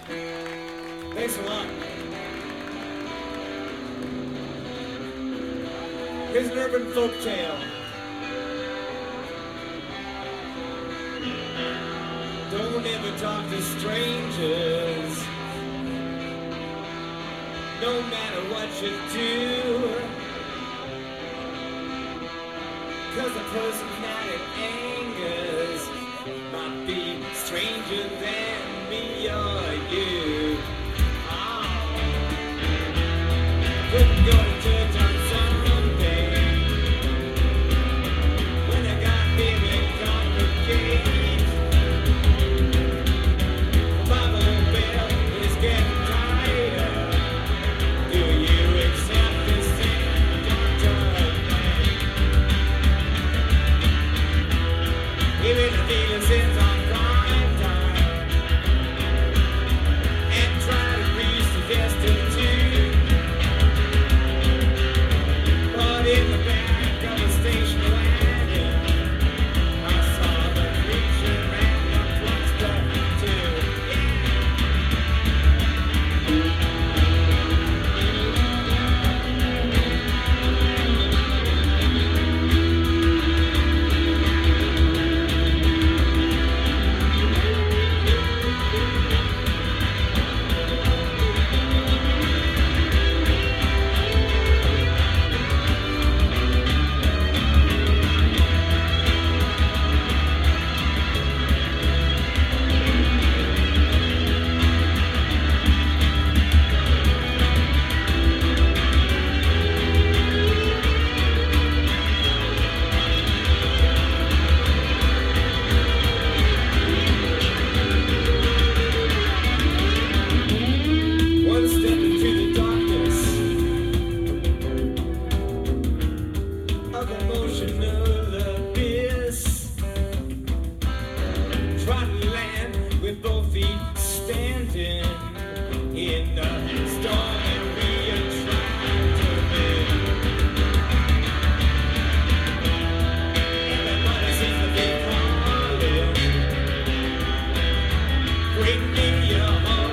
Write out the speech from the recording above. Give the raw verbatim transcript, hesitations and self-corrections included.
Thanks a lot. Here's an urban folk tale. Don't ever talk to strangers, no matter what you do, 'cause the person that it angers might be stranger than me or you. Oh. Couldn't go to church on Sunday when I got here and congregate. The Bible bell is getting tired. Do you accept this indoctrination? Even the dealer sits on prime time and try to reach the destitute. But in the back of a station wagon, I saw the preacher and the prostitute. One step into the darkness of emotional abyss. Try to land with both feet standing in the storm that we are trying to live. Everybody seems to be calling. Bring me your home.